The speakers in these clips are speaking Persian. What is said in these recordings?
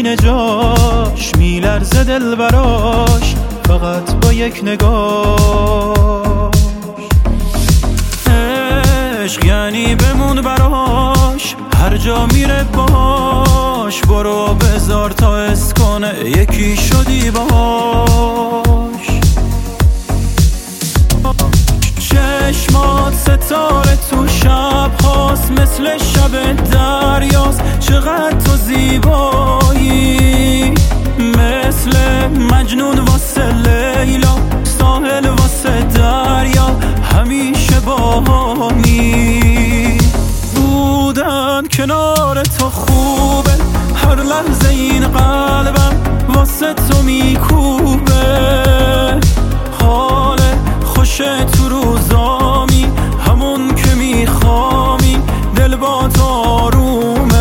سینه جاش میلرزه دل براش فقط با یک نگاه. عشق یعنی بمون براش هر جا میره باش، برو بذار تا حس کنه یکی شدی باش. چشمات ستاره تو شب هاست، مثل شب دریاست، چقدر تو زیبایی، مثل مجنون واسه لیلا، ساحل واسه دریا، همیشه باهانی بودن کنار تو خوبه، هر لحظه این قلبم واسه تو میکوبه، حال خوشه تو روزامی، همون که میخوامی، دل با تو آرومه.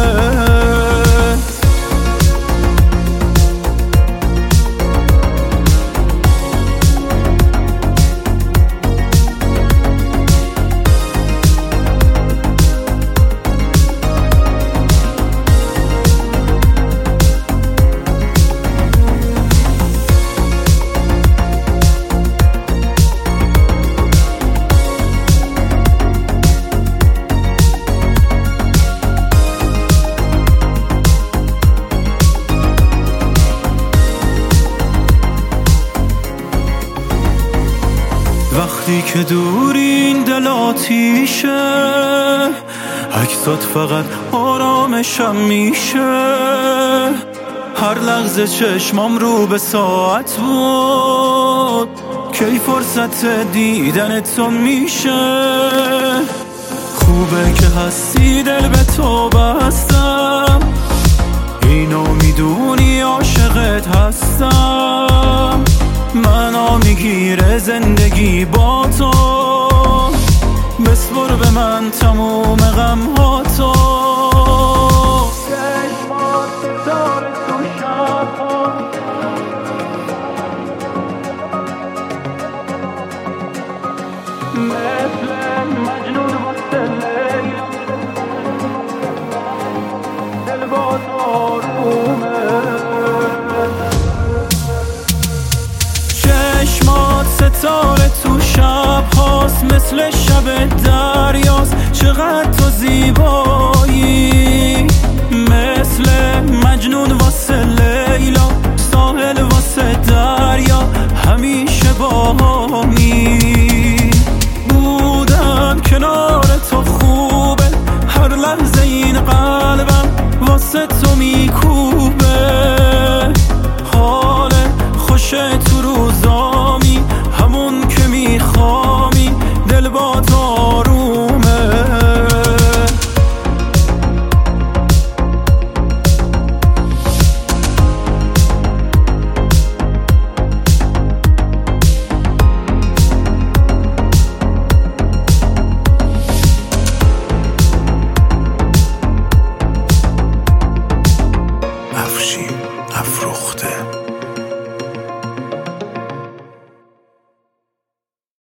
وقتی که دورین دل آتیشه، عکسات فقط آرامشم میشه، هر لحظه چشمام رو به ساعت بود، کی فرصت دیدن تو میشه. خوبه که هستی دل به تو بستم، اینو میدونی عاشقت هستم، منو میگیره زندگی با تو، بسپر به من تموم غم ها تو. چشمات ستاره تو شب ها، مثل مجنون واسه لیلا، دل با تو آرومه. چشمات ستاره تو شب هاست، مثل شب دریاست، چقدر تو زیبایی، مثل مجنون واسه لیلا، ساحل واسه دریا، همیشه باهانی بودن کنار تو خوبه، هر لحظه این قلبم واسه تو میکوبه، حال خوشه تو روزا